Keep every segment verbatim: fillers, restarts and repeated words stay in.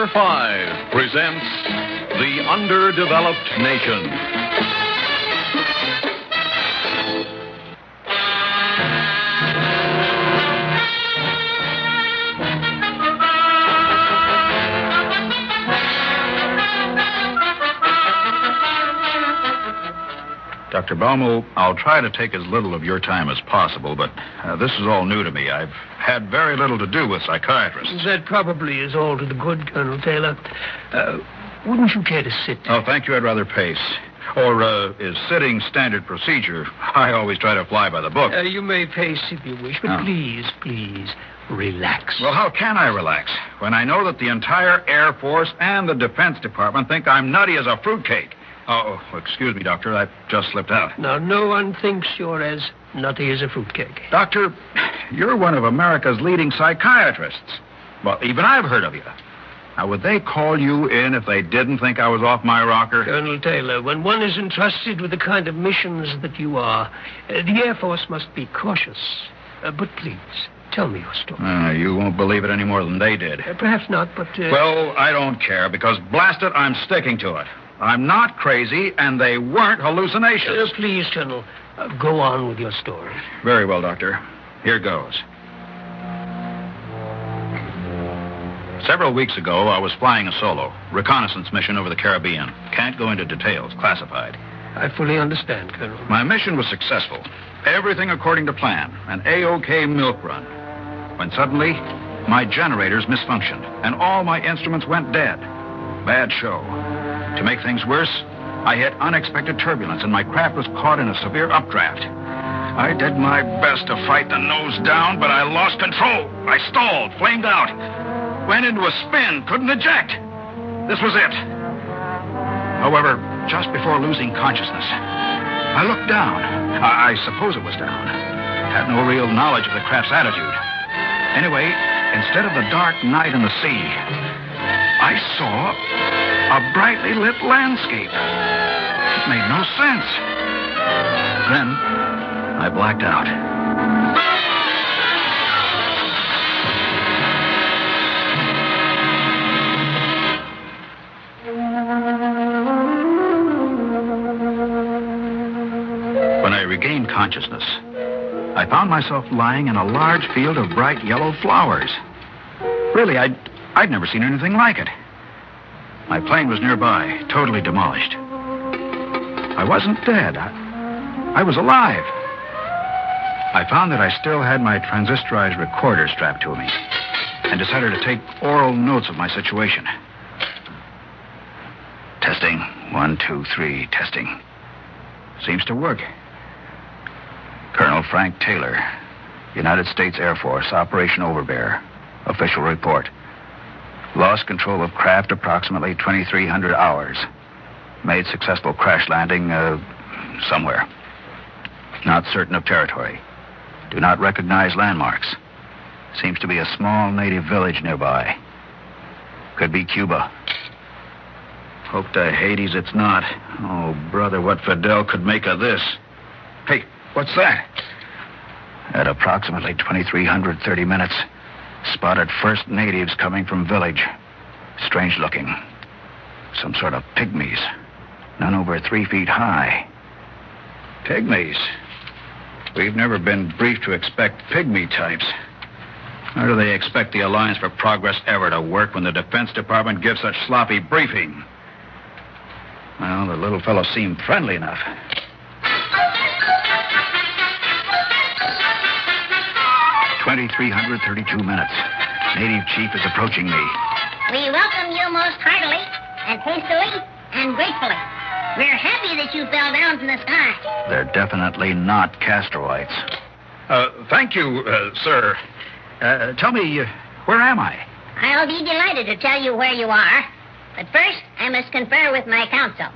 Number five presents The Underdeveloped Nation. Doctor Balmo, I'll try to take as little of your time as possible, but uh, this is all new to me. I've had very little to do with psychiatrists. That probably is all to the good, Colonel Taylor. Uh, wouldn't you care to sit? Oh, thank you. I'd rather pace. Or uh, is sitting standard procedure? I always try to fly by the book. Uh, you may pace if you wish, but oh. please, please, relax. Well, how can I relax when I know that the entire Air Force and the Defense Department think I'm nutty as a fruitcake? Oh, excuse me, Doctor. I just slipped out. Now, no one thinks you're as nutty as a fruitcake. Doctor, you're one of America's leading psychiatrists. Well, even I've heard of you. Now, would they call you in if they didn't think I was off my rocker? Colonel Taylor, when one is entrusted with the kind of missions that you are, uh, the Air Force must be cautious. Uh, but please, tell me your story. Uh, you won't believe it any more than they did. Uh, perhaps not, but... Uh... Well, I don't care, because, blast it, I'm sticking to it. I'm not crazy, and they weren't hallucinations. Uh, please, Colonel, uh, go on with your story. Very well, Doctor. Here goes. Several weeks ago, I was flying a solo reconnaissance mission over the Caribbean. Can't go into details, classified. I fully understand, Colonel. My mission was successful. Everything according to plan. An A-OK milk run. When suddenly, my generators misfunctioned, and all my instruments went dead. Bad show. To make things worse, I hit unexpected turbulence, and my craft was caught in a severe updraft. I did my best to fight the nose down, but I lost control. I stalled, flamed out, went into a spin, couldn't eject. This was it. However, just before losing consciousness, I looked down. I, I suppose it was down. Had no real knowledge of the craft's attitude. Anyway, instead of the dark night and the sea, I saw a brightly lit landscape. It made no sense. Then, I blacked out. When I regained consciousness, I found myself lying in a large field of bright yellow flowers. Really, I'd, I'd never seen anything like it. My plane was nearby, totally demolished. I wasn't dead. I, I was alive. I found that I still had my transistorized recorder strapped to me and decided to take oral notes of my situation. Testing. One, two, three. Testing. Seems to work. Colonel Frank Taylor, United States Air Force, Operation Overbear. Official report. Lost control of craft approximately twenty-three hundred hours. Made successful crash landing uh, somewhere. Not certain of territory. Do not recognize landmarks. Seems to be a small native village nearby. Could be Cuba. Hope to Hades it's not. Oh, brother, what Fidel could make of this. Hey, what's that? At approximately twenty-three thirty minutes, spotted first natives coming from village. Strange looking. Some sort of pygmies. None over three feet high. Pygmies? We've never been briefed to expect pygmy types. How do they expect the Alliance for Progress ever to work when the Defense Department gives such sloppy briefing? Well, the little fellow seemed friendly enough. twenty-three thirty-two minutes. Native chief is approaching me. We welcome you most heartily and hastily and gratefully. We're happy that you fell down from the sky. They're definitely not Castroites. Uh, thank you, uh, sir. Uh, tell me, uh, where am I? I'll be delighted to tell you where you are. But first, I must confer with my counsel.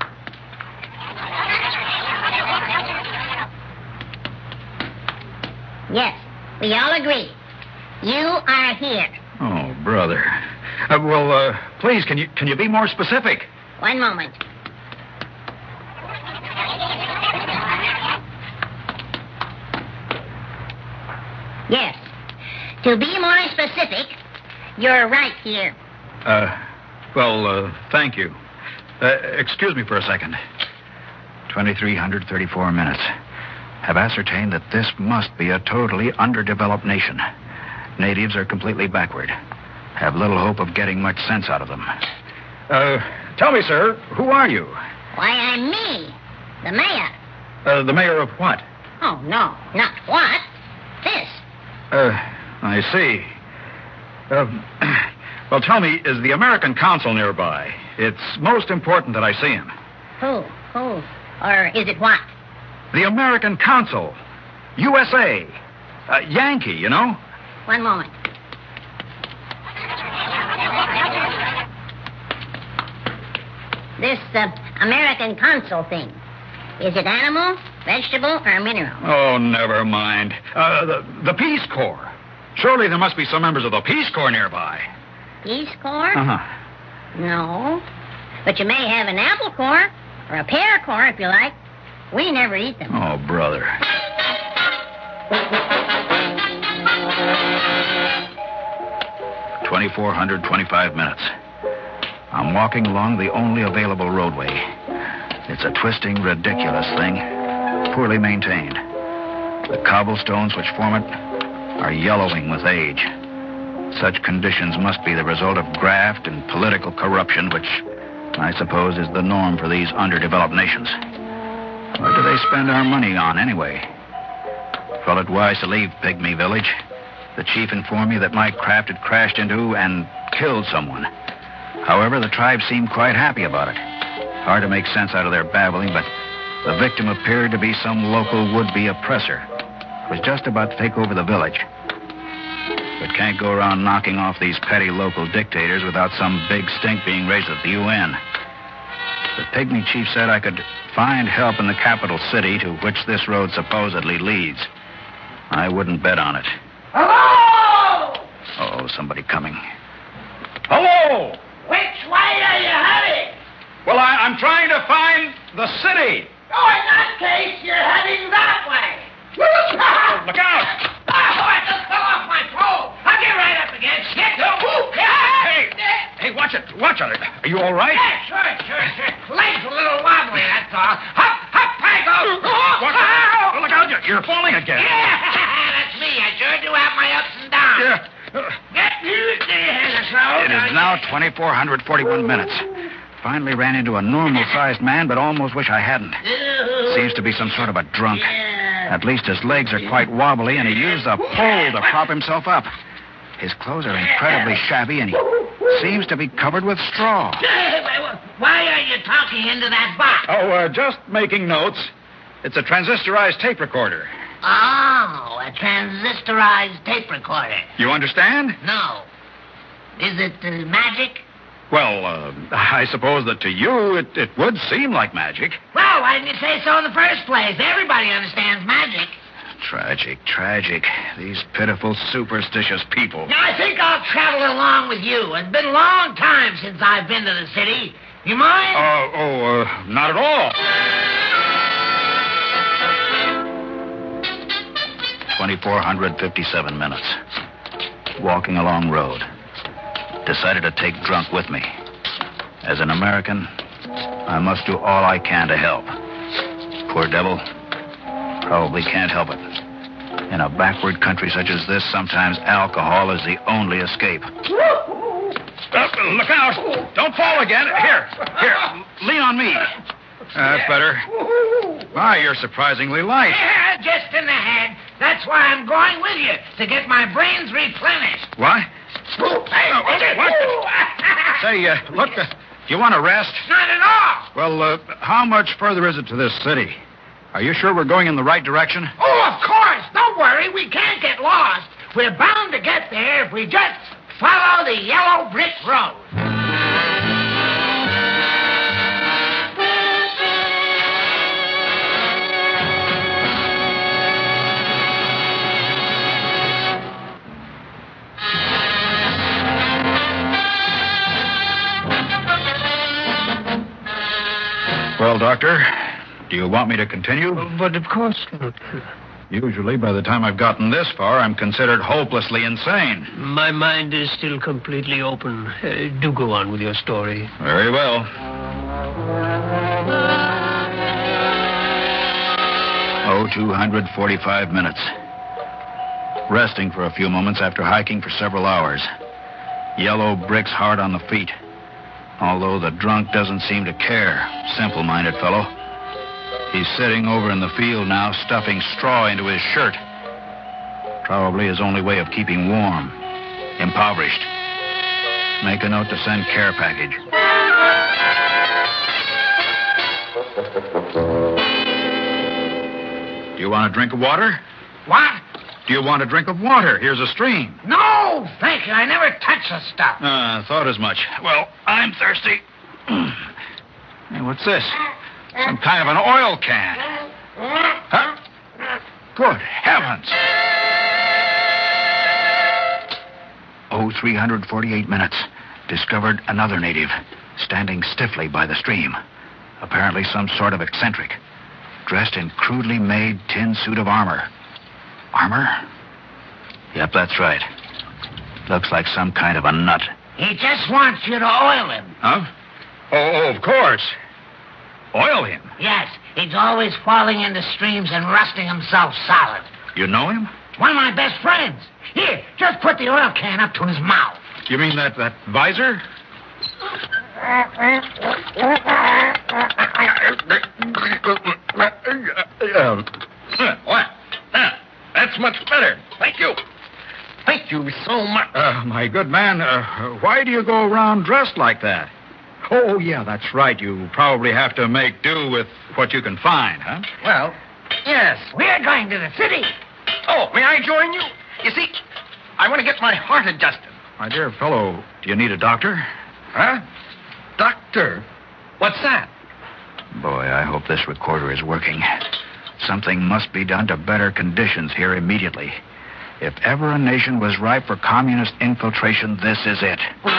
Yes, we all agree. You are here. Oh, brother. Uh, well, uh, please, can you can you be more specific? One moment. Yes. To be more specific, you're right here. Uh, Well, uh, thank you. Uh, excuse me for a second. twenty-three hundred thirty-four minutes. Have ascertained that this must be a totally underdeveloped nation. Natives are completely backward. Have little hope of getting much sense out of them. Uh, tell me, sir, who are you? Why, I'm me, the mayor. Uh, the mayor of what? Oh, no, not what. This. Uh, I see. Uh, well, tell me, is the American consul nearby? It's most important that I see him. Who? Who? Or is it what? The American consul. U S A. Uh, Yankee, you know? One moment. This uh, American consul thing. Is it animal, vegetable, or mineral? Oh, never mind. Uh, the, the Peace Corps. Surely there must be some members of the Peace Corps nearby. Peace Corps? Uh-huh. No. But you may have an apple core, or a pear core, if you like. We never eat them. Oh, brother. twenty-four hundred twenty-five minutes. I'm walking along the only available roadway. It's a twisting, ridiculous thing, poorly maintained. The cobblestones which form it are yellowing with age. Such conditions must be the result of graft and political corruption, which I suppose is the norm for these underdeveloped nations. What do they spend our money on, anyway? Felt it wise to leave Pygmy Village. The chief informed me that my craft had crashed into and killed someone. However, the tribe seemed quite happy about it. Hard to make sense out of their babbling, but the victim appeared to be some local would-be oppressor. Was just about to take over the village. But can't go around knocking off these petty local dictators without some big stink being raised at the U N. The Pygmy chief said I could find help in the capital city to which this road supposedly leads. I wouldn't bet on it. Hello! Oh, somebody coming. Hello! Which way are you heading? Well, I, I'm trying to find the city. Oh, in that case, you're heading that way. Look out! Oh, I just fell off my pole. I'll get right up again. Get the whoop. Hey, hey, watch it, watch it. Are you all right? Yeah, sure, sure, sure. Legs a little wobbly, that's all. Hop, hop, Pango. Watch it. Look out, you're, you're falling again. Yeah, that's me. I sure do have my ups and downs. Yeah. Get you there, so. It is now twenty-four hundred forty-one minutes. Finally ran into a normal-sized man, but almost wish I hadn't. Seems to be some sort of a drunk. At least his legs are quite wobbly, and he used a pole to prop himself up. His clothes are incredibly shabby, and he seems to be covered with straw. Why are you talking into that box? Oh, uh, just making notes. It's a transistorized tape recorder. Oh, a transistorized tape recorder. You understand? No. Is it uh, magic? Well, uh, I suppose that to you it, it would seem like magic. Well, why didn't you say so in the first place? Everybody understands magic. Tragic, tragic. These pitiful, superstitious people. Now, I think I'll travel along with you. It's been a long time since I've been to the city. You mind? Uh, oh, uh, not at all. twenty-four hundred fifty-seven minutes. Walking along road. Decided to take drunk with me. As an American, I must do all I can to help. Poor devil. Probably can't help it. In a backward country such as this, sometimes alcohol is the only escape. Uh, look out! Don't fall again. Here, here, lean on me. That's better. Why, you're surprisingly light. Yeah, just in the head. That's why I'm going with you, to get my brains replenished. What? Hey, what? what? Say, uh, look, uh, do you want to rest? Not at all. Well, uh, how much further is it to this city? Are you sure we're going in the right direction? Oh, of course. Don't worry. We can't get lost. We're bound to get there if we just follow the yellow brick road. Well, Doctor, do you want me to continue? But of course not. Usually, by the time I've gotten this far, I'm considered hopelessly insane. My mind is still completely open. Uh, do go on with your story. Very well. Oh, two hundred forty-five minutes. Resting for a few moments after hiking for several hours. Yellow bricks hard on the feet. Although the drunk doesn't seem to care. Simple-minded fellow. He's sitting over in the field now, stuffing straw into his shirt. Probably his only way of keeping warm. Impoverished. Make a note to send care package. Do you want a drink of water? What? Do you want a drink of water? Here's a stream. No, thank you. I never touch the stuff. Uh, thought as much. Well, I'm thirsty. Hey, what's this? Some kind of an oil can. Huh? Good heavens. Oh, three hundred forty-eight minutes. Discovered another native, standing stiffly by the stream. Apparently some sort of eccentric. Dressed in crudely made tin suit of armor. Armor? Yep, that's right. Looks like some kind of a nut. He just wants you to oil him. Huh? Oh, of course. Oil him? Yes, he's always falling into streams and rusting himself solid. You know him? One of my best friends. Here, just put the oil can up to his mouth. You mean that, that visor? What? Ah, that's much better. Thank you. Thank you so much. Uh, my good man, uh, why do you go around dressed like that? Oh, yeah, that's right. You probably have to make do with what you can find, huh? Well, yes. We're going to the city. Oh, may I join you? You see, I want to get my heart adjusted. My dear fellow, do you need a doctor? Huh? Doctor? What's that? Boy, I hope this recorder is working. Something must be done to better conditions here immediately. If ever a nation was ripe for communist infiltration, this is it.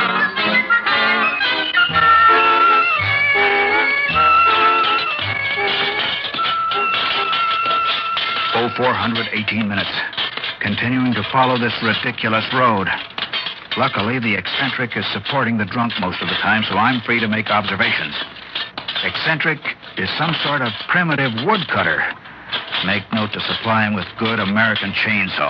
Oh, four hundred eighteen minutes. Continuing to follow this ridiculous road. Luckily, the eccentric is supporting the drunk most of the time, so I'm free to make observations. Eccentric is some sort of primitive woodcutter. Make note to supply him with good American chainsaw.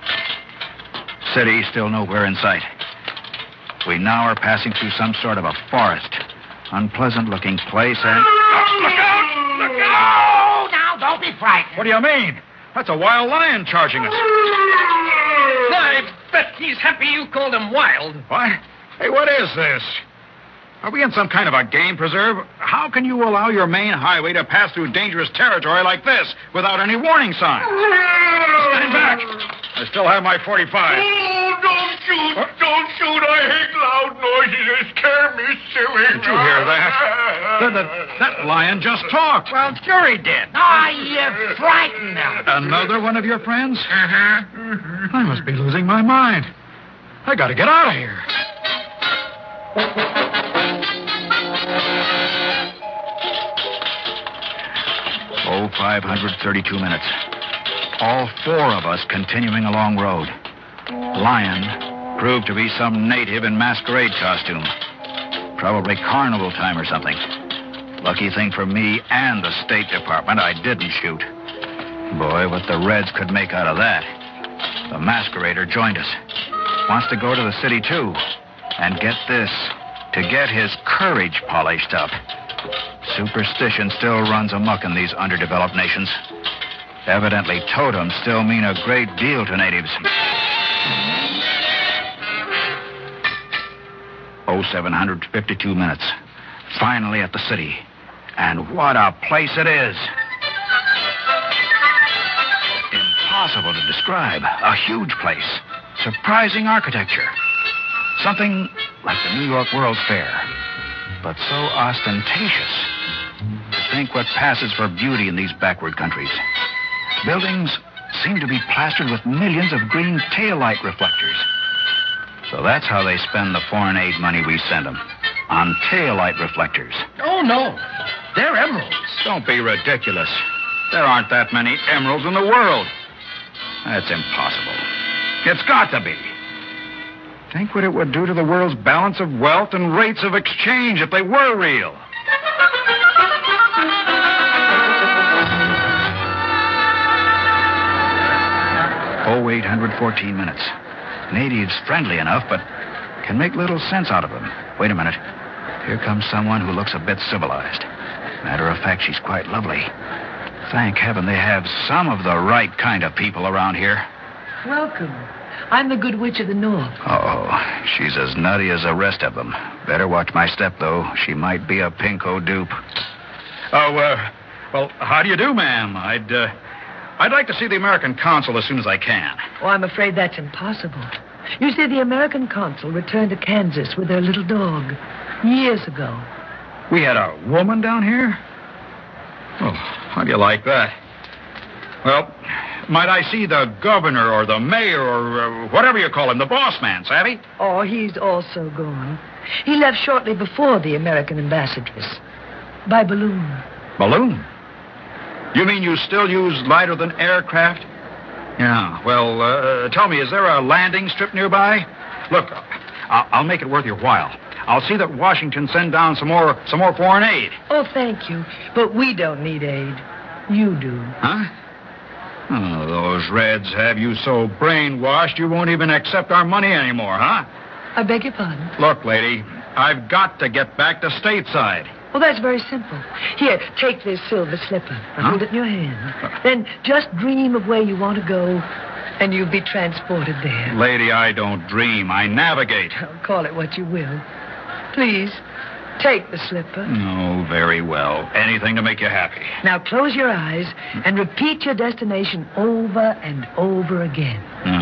City still nowhere in sight. We now are passing through some sort of a forest. Unpleasant-looking place and... Oh, look out! Look out! Oh, now, don't be frightened. What do you mean? That's a wild lion charging us. I bet he's happy you called him wild. What? Hey, what is this? Are we in some kind of a game preserve? How can you allow your main highway to pass through dangerous territory like this without any warning signs? Stand back. I still have my forty-five. Oh, don't shoot. What? Don't shoot. I hate loud noises. They scare me silly. Did you hear that? The, the, that lion just talked. Well, sure he did. Oh, you frightened him. Another one of your friends? Uh-huh. I must be losing my mind. I gotta get out of here. Oh, five hundred thirty-two minutes. All four of us continuing along road. Lion proved to be some native in masquerade costume. Probably carnival time or something. Lucky thing for me and the State Department, I didn't shoot. Boy, what the Reds could make out of that. The masquerader joined us. Wants to go to the city, too. And get this, to get his courage polished up. Superstition still runs amok in these underdeveloped nations. Evidently, totems still mean a great deal to natives. Oh, seven hundred fifty-two minutes. Finally at the city. And what a place it is. Impossible to describe. A huge place. Surprising architecture. Something like the New York World's Fair. But so ostentatious. To think what passes for beauty in these backward countries. Buildings seem to be plastered with millions of green taillight reflectors. So that's how they spend the foreign aid money we send them. On taillight reflectors. Oh, no. They're emeralds. Don't be ridiculous. There aren't that many emeralds in the world. That's impossible. It's got to be. Think what it would do to the world's balance of wealth and rates of exchange if they were real. Oh, eight hundred fourteen minutes. Natives friendly enough, but can make little sense out of them. Wait a minute. Here comes someone who looks a bit civilized. Matter of fact, she's quite lovely. Thank heaven they have some of the right kind of people around here. Welcome. I'm the Good Witch of the North. Oh, she's as nutty as the rest of them. Better watch my step, though. She might be a pinko dupe. Oh, uh, well, how do you do, ma'am? I'd, uh, I'd like to see the American consul as soon as I can. Oh, I'm afraid that's impossible. You see, the American consul returned to Kansas with their little dog years ago. We had a woman down here? Oh, how do you like that? Well, might I see the governor or the mayor or uh, whatever you call him, the boss man, savvy? Oh, he's also gone. He left shortly before the American ambassadress. By balloon. Balloon? You mean you still use lighter-than aircraft? Yeah, well, uh, tell me, is there a landing strip nearby? Look, I'll, I'll make it worth your while. I'll see that Washington send down some more some more foreign aid. Oh, thank you. But we don't need aid. You do. Huh? Oh, those Reds have you so brainwashed you won't even accept our money anymore, huh? I beg your pardon? Look, lady, I've got to get back to stateside. Well, that's very simple. Here, take this silver slipper. Now, huh? Hold it in your hand. Then just dream of where you want to go, and you'll be transported there. Lady, I don't dream. I navigate. Call it what you will. Please, take the slipper. Oh, very well. Anything to make you happy. Now close your eyes and repeat your destination over and over again.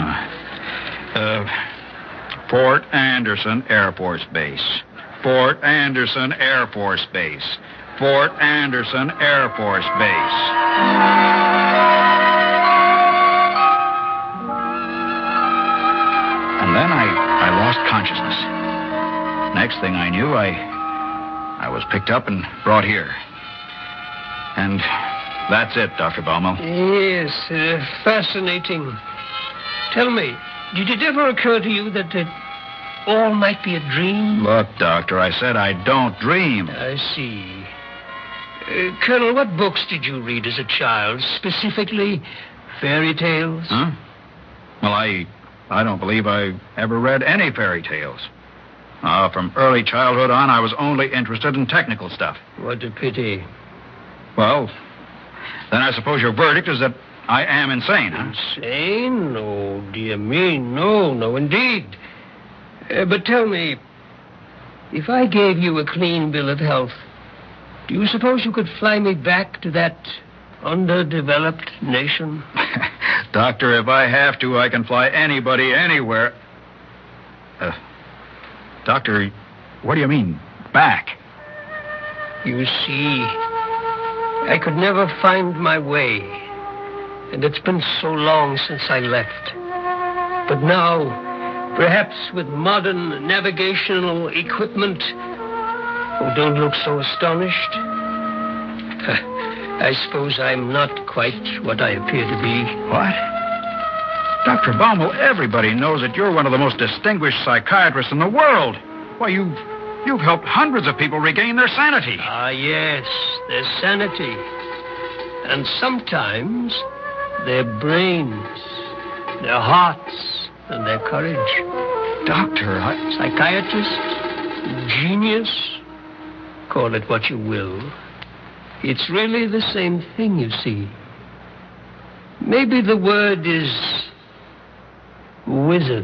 Uh, uh, Fort Anderson Air Force Base. Fort Anderson Air Force Base. Fort Anderson Air Force Base. And then I, I lost consciousness. Next thing I knew, I I was picked up and brought here. And that's it, Doctor Baumel. Yes, uh, fascinating. Tell me, did it ever occur to you that it all might be a dream? Look, Doctor, I said I don't dream. I see. Uh, Colonel, what books did you read as a child? Specifically, fairy tales? Huh? Well, I I don't believe I ever read any fairy tales. Uh, from early childhood on, I was only interested in technical stuff. What a pity. Well, then I suppose your verdict is that I am insane, huh? Insane? Oh, dear me, no, no, indeed. Uh, but tell me, if I gave you a clean bill of health, do you suppose you could fly me back to that underdeveloped nation? Doctor, if I have to, I can fly anybody anywhere. Uh, Doctor, what do you mean, back? You see, I could never find my way. And it's been so long since I left. But now, perhaps with modern navigational equipment... Oh, don't look so astonished. I suppose I'm not quite what I appear to be. What? Doctor Baumel, everybody knows that you're one of the most distinguished psychiatrists in the world. Why, you, you've helped hundreds of people regain their sanity. Ah, yes, their sanity. And sometimes their brains, their hearts, and their courage. Doctor, I... Psychiatrist, genius, call it what you will. It's really the same thing, you see. Maybe the word is wizard.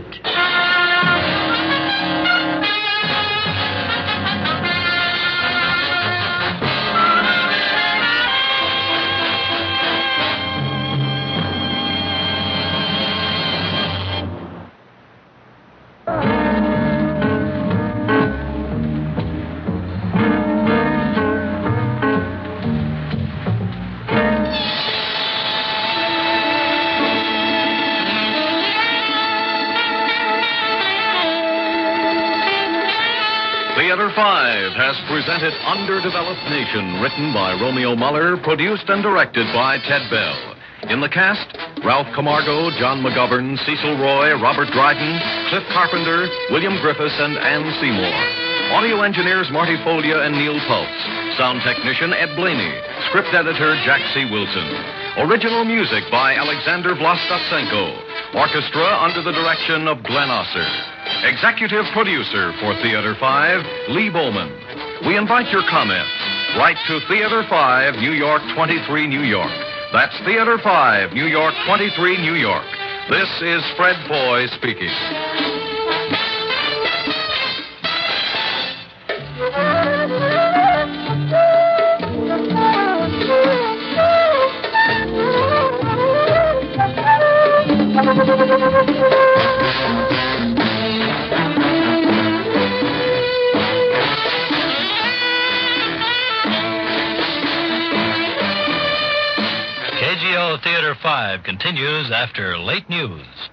Theater five has presented Underdeveloped Nation, written by Romeo Muller, produced and directed by Ted Bell. In the cast, Ralph Camargo, John McGovern, Cecil Roy, Robert Dryden, Cliff Carpenter, William Griffiths, and Ann Seymour. Audio engineers Marty Folia and Neil Pultz. Sound technician Ed Blaney. Script editor Jack C. Wilson. Original music by Alexander Vlastotsenko. Orchestra under the direction of Glenn Osser. Executive producer for Theater five, Lee Bowman. We invite your comments. Write to Theater five, New York twenty-three, New York. That's Theater five, New York twenty-three, New York. This is Fred Foy speaking. K G O Theater five continues after late news.